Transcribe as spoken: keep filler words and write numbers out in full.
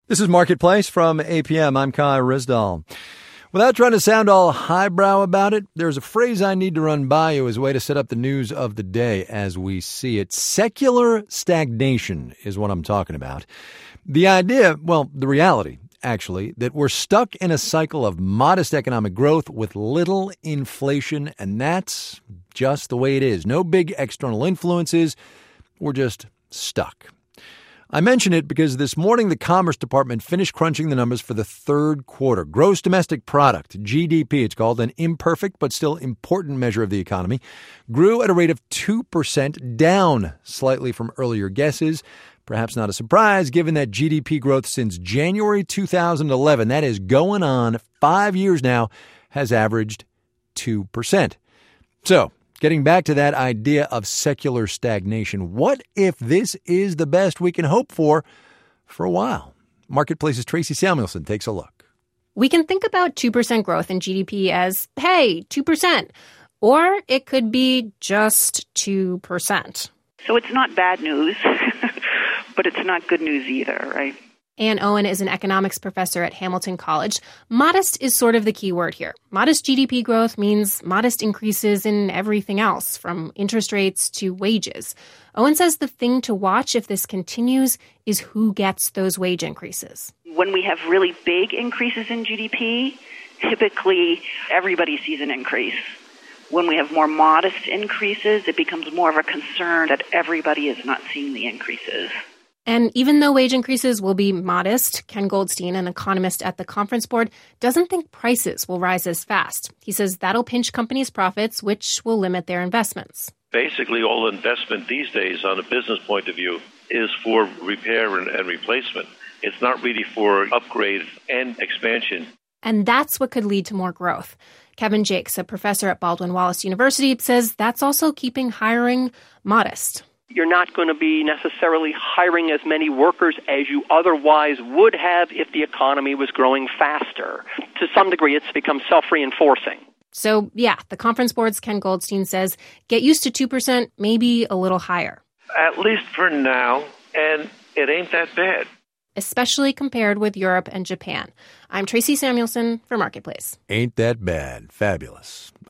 This is Marketplace from A P M. I'm Kai Rizdal. Without trying to sound all highbrow about it, there's a phrase I need to run by you as a way to set up the news of the day as we see it. Secular stagnation is what I'm talking about. The idea, well, the reality, actually, that we're stuck in a cycle of modest economic growth with little inflation, and that's just the way it is. No big external influences. We're just stuck. I mention it because this morning the Commerce Department finished crunching the numbers for the third quarter. Gross domestic product, G D P, it's called, an imperfect but still important measure of the economy, grew at a rate of two percent, down slightly from earlier guesses. Perhaps not a surprise, given that G D P growth since January two thousand eleven, that is going on five years now, has averaged two percent. So, getting back to that idea of secular stagnation, what if this is the best we can hope for for a while? Marketplace's Tracy Samuelson takes a look. We can think about two percent growth in G D P as, hey, two percent. Or it could be just two percent. So it's not bad news, but it's not good news either, right? Ann Owen is an economics professor at Hamilton College. Modest is sort of the key word here. Modest G D P growth means modest increases in everything else, from interest rates to wages. Owen says the thing to watch if this continues is who gets those wage increases. When we have really big increases in G D P, typically everybody sees an increase. When we have more modest increases, it becomes more of a concern that everybody is not seeing the increases. And even though wage increases will be modest, Ken Goldstein, an economist at the Conference Board, doesn't think prices will rise as fast. He says that'll pinch companies' profits, which will limit their investments. Basically, all investment these days, on a business point of view, is for repair and, and replacement. It's not really for upgrade and expansion. And that's what could lead to more growth. Kevin Jakes, a professor at Baldwin Wallace University, says that's also keeping hiring modest. You're not going to be necessarily hiring as many workers as you otherwise would have if the economy was growing faster. To some degree, it's become self-reinforcing. So, yeah, the Conference Board's Ken Goldstein says get used to two percent, maybe a little higher. At least for now, and it ain't that bad. Especially compared with Europe and Japan. I'm Tracy Samuelson for Marketplace. Ain't that bad. Fabulous.